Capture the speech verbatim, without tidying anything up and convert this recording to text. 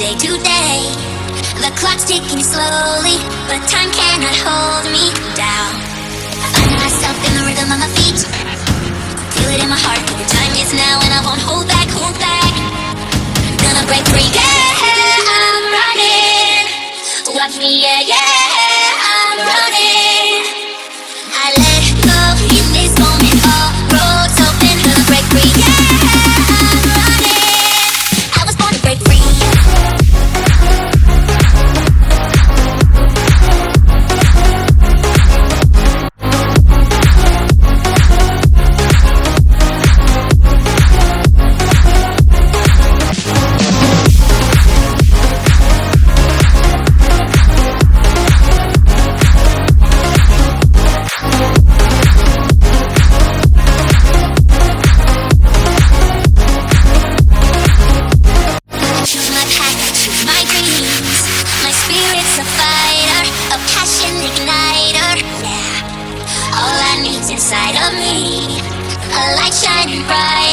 day to day. The clock's ticking slowly, but time cannot hold me down. I find myself in the rhythm of my feet, feel it in my heart. The time is now, and I won't hold back, hold back. Gonna break free, yeah, I'm running. Watch me, yeah, yeah, I'm running. I let go in this moment, all roads open. Gonna break free, yeah, I'm running. I was born to break free. Inside of me, a light shining bright.